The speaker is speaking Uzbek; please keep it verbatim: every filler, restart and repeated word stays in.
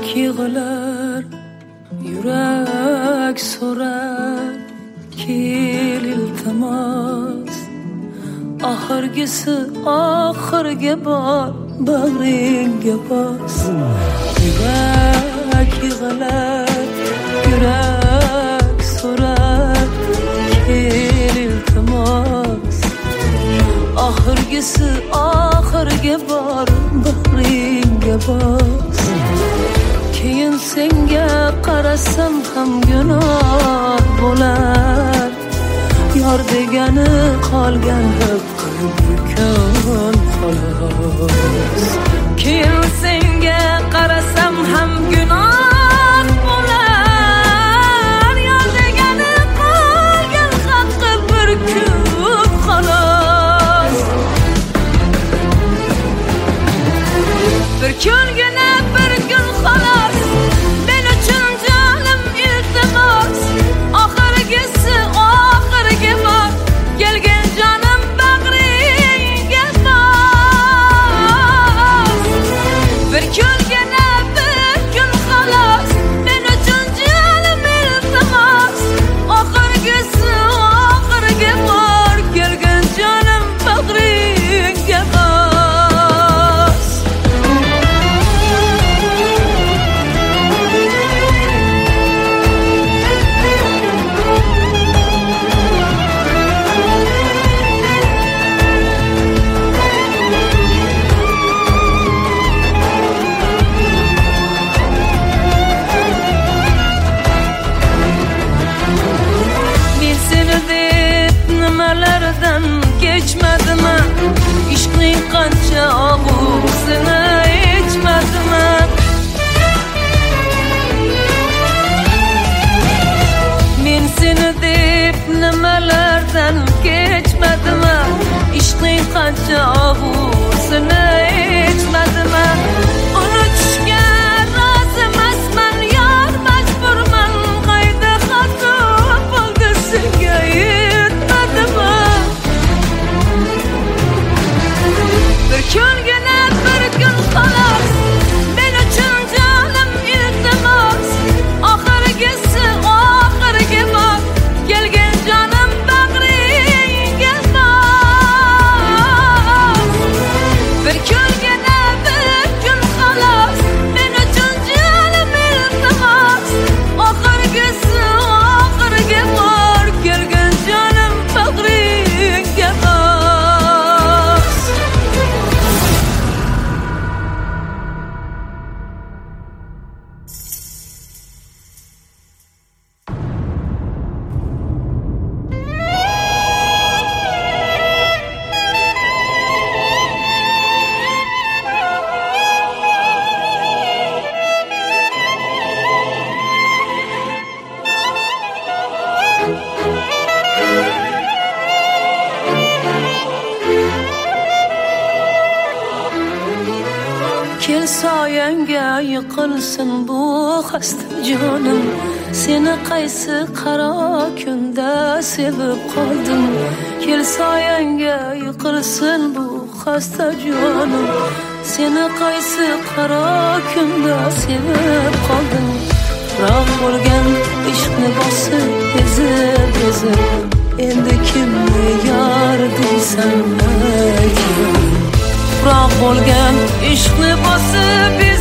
Yurak yig'lar, yurak so'rar, kel iltimos. Oxirgisi oxirga bor, bag'ringga bos. Yurak yig'lar, yurak so'rar, kel iltimos. Oxirgisi oxirga bor, bag'ringga bos. Keyin senga qarasam ham gunoh bo'lar. Yor degani qolgan haqqim xolos. Keyin senga qarasam ham gunoh bo'lar. Yor degani qolgan haqqim bir kun xolos. Bir kungina bir kun xolos. Men uchun jonim iltimos. Oxirgisi oxirga bor, kelgan jonim bag'ringga bos. Bir kungina bir kun xolos. Men uchun jonim iltimos. Oxirgisi oxirga bor, kelgan jonim bag'ringga bos. Nimalardan kechmadimmi? Ishqning qancha og'usini ichmadimmi? Men seni deb nimalardan kechmadimmi? Ishqning qancha og'usini ichmadimmi? Unutishga rozi emasman, yor majburman. Qayda xato bo'ldi senga? Bir kungina bir kun xolos. Men uchun jonim iltimos. Oxirgisi oxirga bor, kelgan jonim bag'ringga bos. Bir kungina bir kun xolos. Men uchun jonim iltimos. Oxirgisi oxirga bor, kelgan jonim bag'ringga bos. Kel soyangga yiqilsin bu xasta jonim. Seni qaysi qaro kunda sevib qoldim. Kel soyangga yiqilsin bu xasta jonim. Seni qaysi qaro kunda sevib qoldim. Roq bo'lgan ishqni bosib ezib ezib, endi kimni yor deysan ayt. Roq bo'lgan ishqni bosib